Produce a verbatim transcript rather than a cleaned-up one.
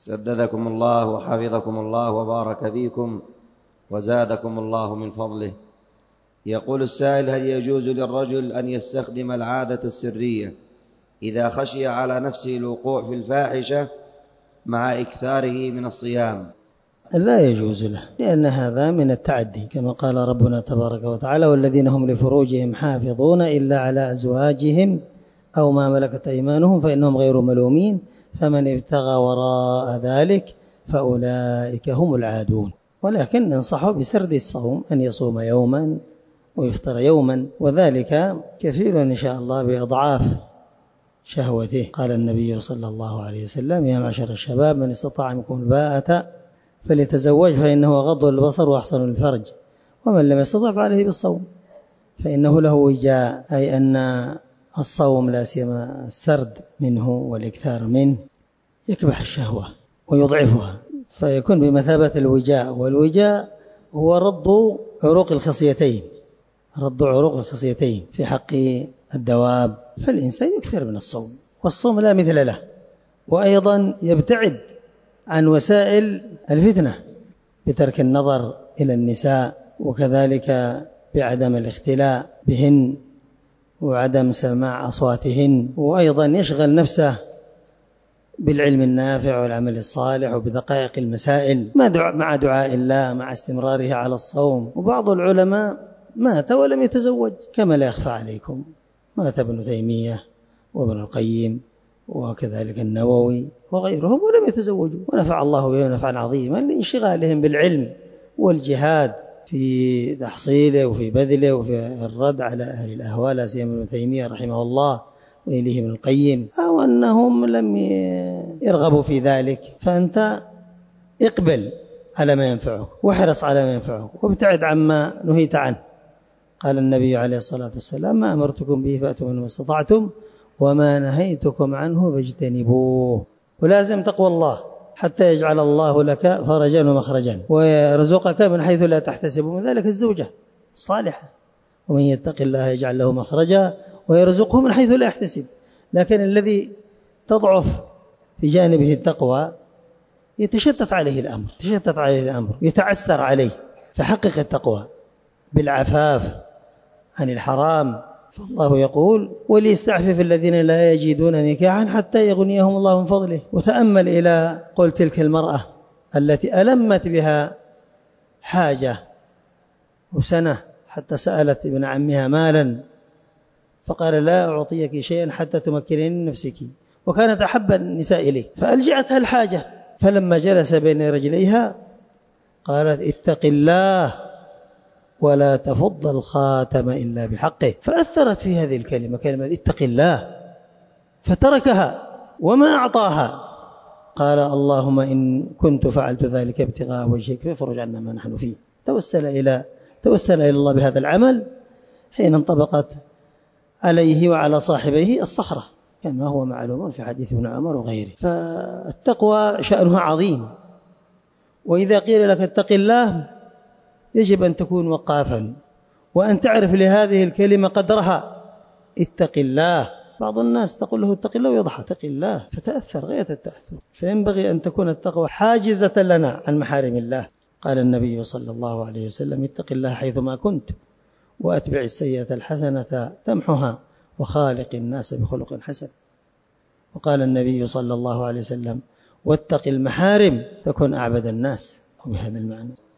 سددكم الله وحفظكم الله وبارك فيكم وزادكم الله من فضله. يقول السائل: هل يجوز للرجل أن يستخدم العادة السرية إذا خشي على نفسه الوقوع في الفاحشة مع إكثاره من الصيام؟ لا يجوز له، لأن هذا من التعدي، كما قال ربنا تبارك وتعالى: والذين هم لفروجهم حافظون إلا على أزواجهم أو ما ملكت أيمانهم فإنهم غير ملومين فمن ابتغى وراء ذلك فأولئك هم العادون. ولكن ننصحه بسرد الصوم، أن يصوم يوما ويفطر يوما، وذلك كثير إن شاء الله بأضعاف شهوته. قال النبي صلى الله عليه وسلم: يا معشر الشباب من استطاع منكم الباءة فليتزوج فإنه غض البصر وأحسن الفرج، ومن لم يستطع فعليه بالصوم فإنه له وجاء، أي أن الصوم لا سيما السرد منه والإكثار منه يكبح الشهوة ويضعفها، فيكون بمثابة الوجاء، والوجاء هو رد عروق الخصيتين، رد عروق الخصيتين في حق الدواب. فالإنسان يكثر من الصوم، والصوم لا مثل له، وأيضا يبتعد عن وسائل الفتنة بترك النظر إلى النساء، وكذلك بعدم الاختلاء بهن وعدم سماع أصواتهن، وأيضا يشغل نفسه بالعلم النافع والعمل الصالح وبدقائق المسائل مع دعاء الله مع استمراره على الصوم. وبعض العلماء مات ولم يتزوج، كما لا يخفى عليكم، مات ابن تيمية وابن القيم وكذلك النووي وغيرهم ولم يتزوجوا، ونفع الله بهم نفعا عظيما لانشغالهم بالعلم والجهاد في تحصيله وفي بذله وفي الرد على أهل الأهواء، لا سيما ابن تيمية رحمه الله وإليه ابن القيم، أو أنهم لم يرغبوا في ذلك. فأنت اقبل على ما ينفعه واحرص على ما ينفعه وابتعد عما نهيت عنه. قال النبي عليه الصلاة والسلام: ما أمرتكم به فأتوا منه ما استطعتم وما نهيتكم عنه فاجتنبوه. ولازم تقوى الله حتى يجعل الله لك فرجا ومخرجا ويرزقك من حيث لا تحتسب، من ذلك الزوجة الصالحة: ومن يتق الله يجعل له مخرجا ويرزقه من حيث لا يحتسب. لكن الذي تضعف في جانبه التقوى يتشتت عليه الأمر يتشتت عليه الأمر يتعسر عليه. فحقق التقوى بالعفاف عن الحرام. فالله يقول: وليستعفف الذين لا يجدون نكاحا حتى يغنيهم الله من فضله. وتأمل إلى قول تلك المرأة التي ألمت بها حاجة وسنة حتى سألت ابن عمها مالا فقال: لا أعطيك شيئا حتى تمكنين نفسك، وكانت أحب النساء إليه، فألجأتها الحاجة، فلما جلس بين رجليها قالت: اتق الله ولا تفض الخاتم إلا بحقه. فأثرت في هذه الكلمة، كلمة اتق الله، فتركها وما أعطاها. قال: اللهم إن كنت فعلت ذلك ابتغاء وجهك فافرج عنا ما نحن فيه. توسل إلى توسل إلى الله بهذا العمل حين انطبقت عليه وعلى صاحبيه الصخرة، كما هو معلوم في حديث ابن عمر وغيره. فالتقوى شأنها عظيم، وإذا قيل لك اتق الله يجب أن تكون وقافا وأن تعرف لهذه الكلمة قدرها. اتق الله. بعض الناس تقول له اتق الله ويضحك، اتق الله، فتأثر غاية التأثر. فينبغي أن تكون التقوى حاجزة لنا عن محارم الله. قال النبي صلى الله عليه وسلم: اتق الله حيثما كنت وأتبع السيئة الحسنة تمحها وخالق الناس بخلق حسن. وقال النبي صلى الله عليه وسلم: واتق المحارم تكن أعبد الناس. وبهذا المعنى